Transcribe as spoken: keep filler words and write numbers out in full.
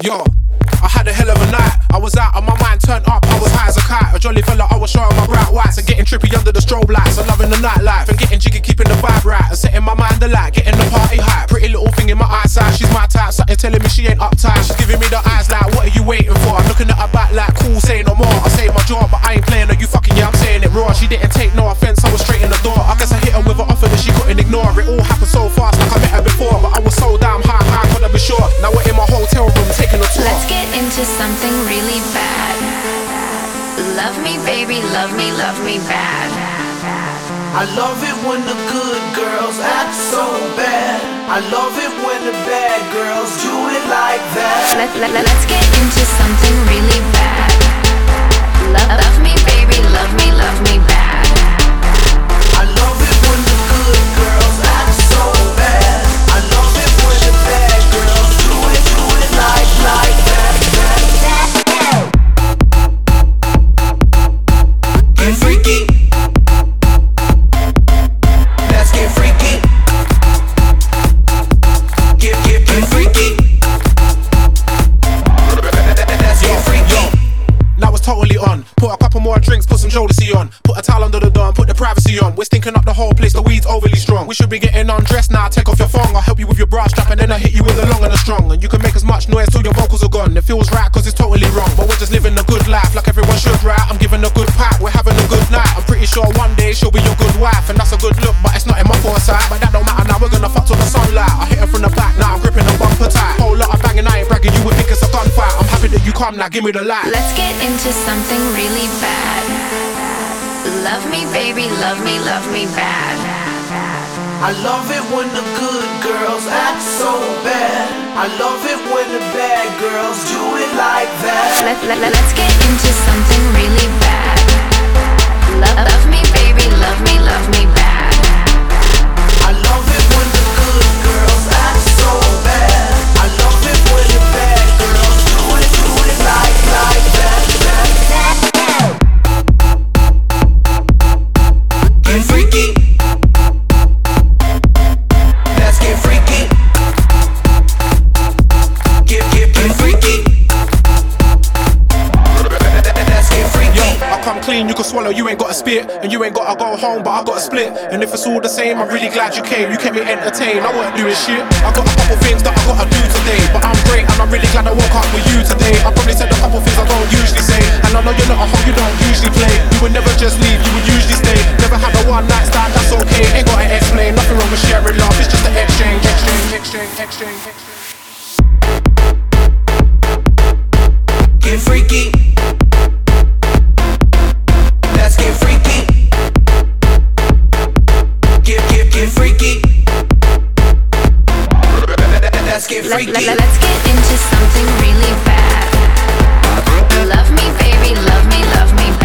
Yo, I had a hell of a night. I was out on my mind, turned up, I was high as a kite. A jolly fella, I was showing my bright whites and getting trippy under the strobe lights. I'm loving the nightlife and getting jiggy, keeping the vibe right and setting my mind alight, getting the party high. Pretty little thing in my eyesight, she's my type. Something telling me she ain't uptight. She's giving me the eyes like, what are you waiting for? I'm looking at her back like, cool, say no more. I say my jaw, but I ain't playing her. You fucking yeah, I'm saying it raw. She didn't take no offense, I was straight in the door. I guess I hit her with an offer that she couldn't ignore. It all happened so fast, like I met her before, but I was so damn high, high, couldn't be sure. Now we're in my hotel room taking a tour. Let's get into something really bad. Love me, baby, love me, love me bad. I love it when the good girls act so bad. I love it when the bad girls do it like that. Let, let, let, let's get into something really bad. Love, love me, baby, love me, love me bad. I love it when the good girls act so bad. I love it when the bad girls do it, do it like, like that, that, that. Get freaky. Let's get freaky. Get, get, get freaky. Let's get freaky. Now it's totally on. Put a couple more drinks, put some Jodeci on. Put a towel under the door, put the privacy on. We're stinking up the whole place, the weed's overly strong. We should be getting undressed now, take off your thong. I'll help you with your bra strap and then I'll hit you with the long and the strong. And you can make as much noise till your vocals are gone. It feels right cause it's totally wrong, but we're just living a good life like everyone should, right? I'm giving a good pipe, we're having a good night. I'm pretty sure one day she'll be your good wife. And that's a good look, but it's not in my foresight. But that don't matter now, we're gonna fuck till the sunlight. I hit her from the back, now I'm gripping the bumper tight. Whole lot of banging, I ain't bragging, you would think it's a gunfight. I'm happy that you come now, give me the light. Let's get into something really bad. Love me, baby, love me, love me bad. I love it when the good girls act so bad. I love it when the bad girls do it like that. Let, let, let, let's get into something really bad. Love, love me, baby, love me, love me bad. I love it when the good girls act so bad. I love it when the bad girls do it, do it like, like that, that, that. Get freaky. Let's get freaky. Get, get, get freaky. Let's get freaky. Yo, I come clean, you can swallow, you ain't gotta spit. And you ain't gotta go home, but I gotta split. And if it's all the same, I'm really glad you came. You kept me entertained, I wasn't doing shit. I got a couple things that I gotta do today, but I'm great and I'm really glad I woke up with you today. I probably said a couple things I don't usually say, and I know you're not a hoe, you don't usually play. You would never just leave, you would usually stay. Never had a one night stand, that's okay. Ain't gotta explain, nothing wrong with sharing love. It's just an exchange, exchange, exchange, exchange, exchange. Get freaky. Let's get freaky. Get, get, get freaky. Let's get freaky. Let, let, let's get into something really bad. Love me, baby, love me, love me